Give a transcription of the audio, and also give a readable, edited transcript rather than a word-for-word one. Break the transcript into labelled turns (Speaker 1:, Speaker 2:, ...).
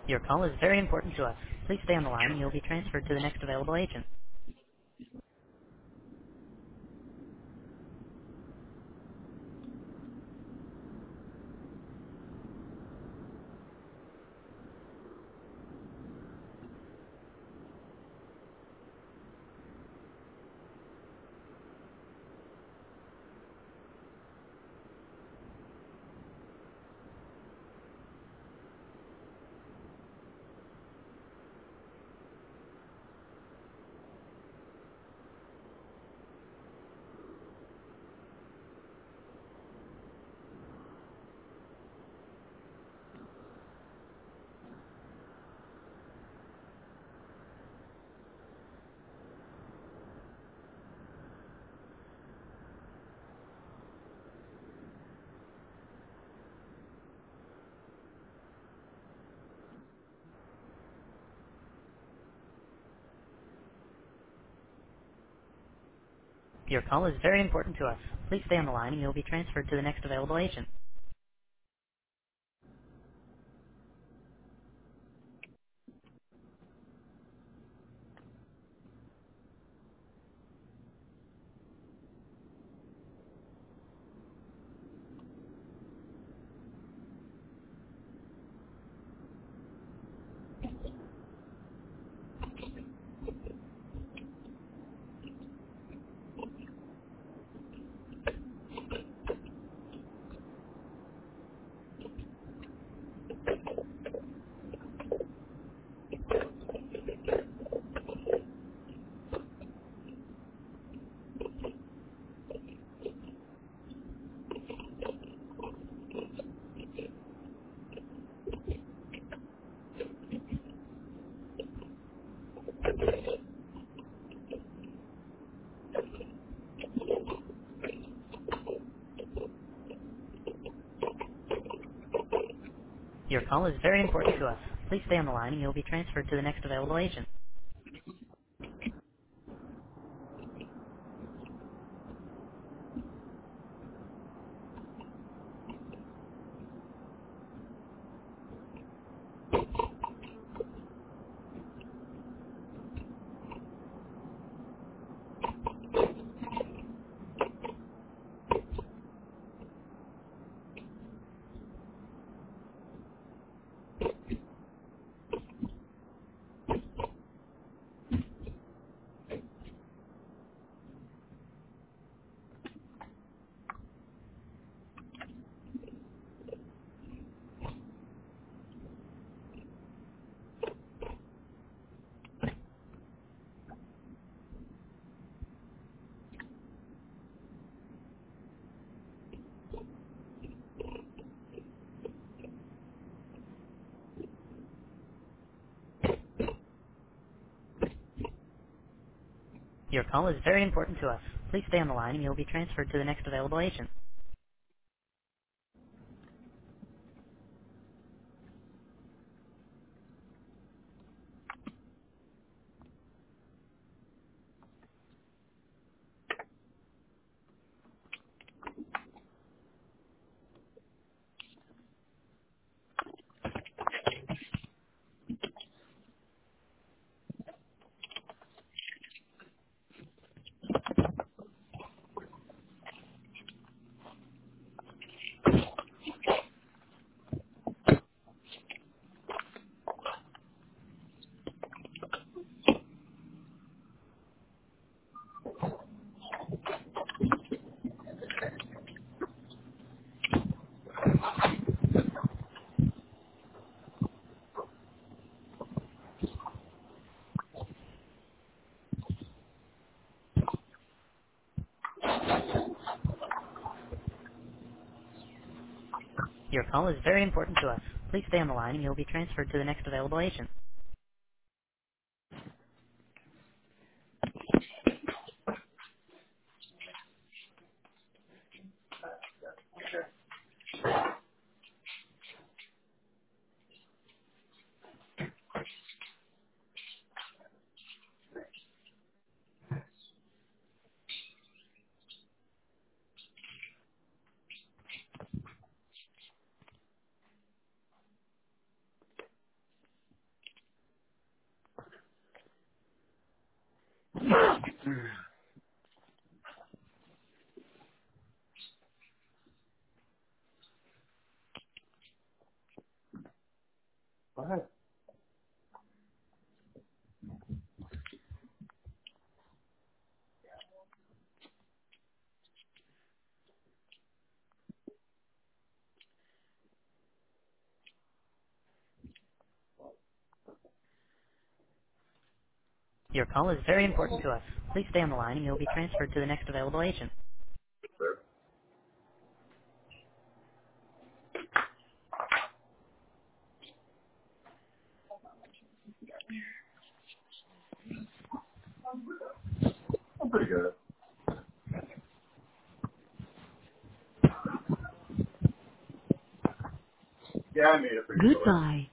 Speaker 1: Your call is very important to us. Please stay on the line and you'll be transferred to the next available agent. Your call is very important to us. Please stay on the line and you'll be transferred to the next available agent. Your call is very important to us. Please stay on the line and you'll be transferred to the next available agent. Your call is very important to us. Please stay on the line and you'll be transferred to the next available agent. Your call is very important to us. Please stay on the line and you'll be transferred to the next available agent.
Speaker 2: What?
Speaker 1: Your call is very important to us. Please stay on the line and you'll be transferred to the next available agent.
Speaker 2: I'm pretty good. Yeah, I made it pretty good.
Speaker 1: Goodbye.